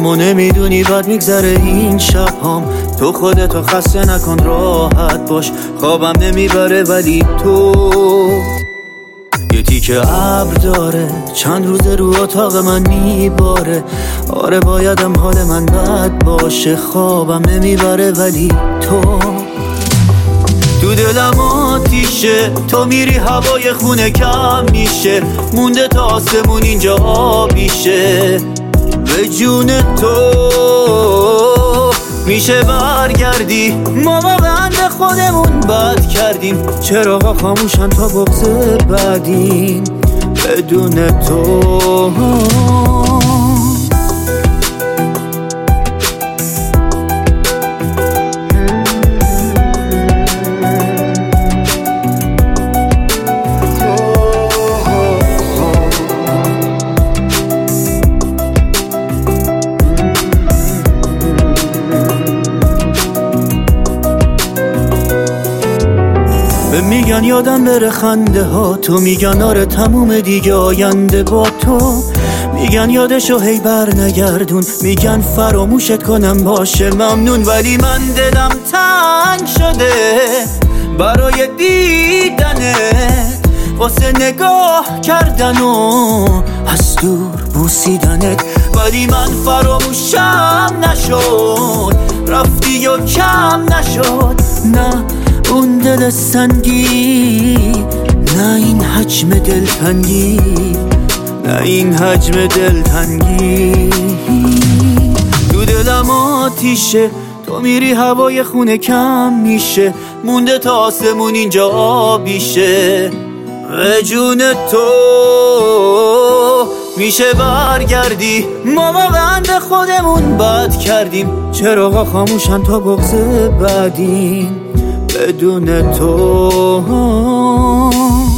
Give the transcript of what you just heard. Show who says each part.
Speaker 1: اما نمیدونی بد میگذره این شب هم. تو خودتو خسته نکن راحت باش، خوابم نمیبره ولی تو یه تیکه ابر داره چند روز رو اتاق من میباره. آره بایدم حال من بد باشه، خوابم نمیبره ولی تو دلم آتیشه. تو میری هوای خونه کم میشه، مونده تا آسمون اینجا آبیشه. به جون تو میشه برگردی، ما واقعا به خودمون بد کردیم. چراغا خاموشن تا بغض بعدین بدون تو. میگن یادم بره خنده ها تو، میگن آره تموم دیگه آینده با تو. میگن یادشو هی بر نگردون، میگن فراموشت کنم باشه ممنون. ولی من دلم تنگ شده برای دیدنت، واسه نگاه کردن و از دور بوسیدنت. ولی من فراموشم نشد، رفتی و کم نشد. نه اون دل سنگی، نه این حجم دلتنگی، نه این حجم دلتنگی. تو دلم آتیشه، تو میری هوای خونه کم میشه، مونده تا آسمون اینجا آبیشه. به جون تو میشه برگردی، ما واقعا به خودمون بد کردیم. چراغا خاموشن تا بغض بعدین بدون تو.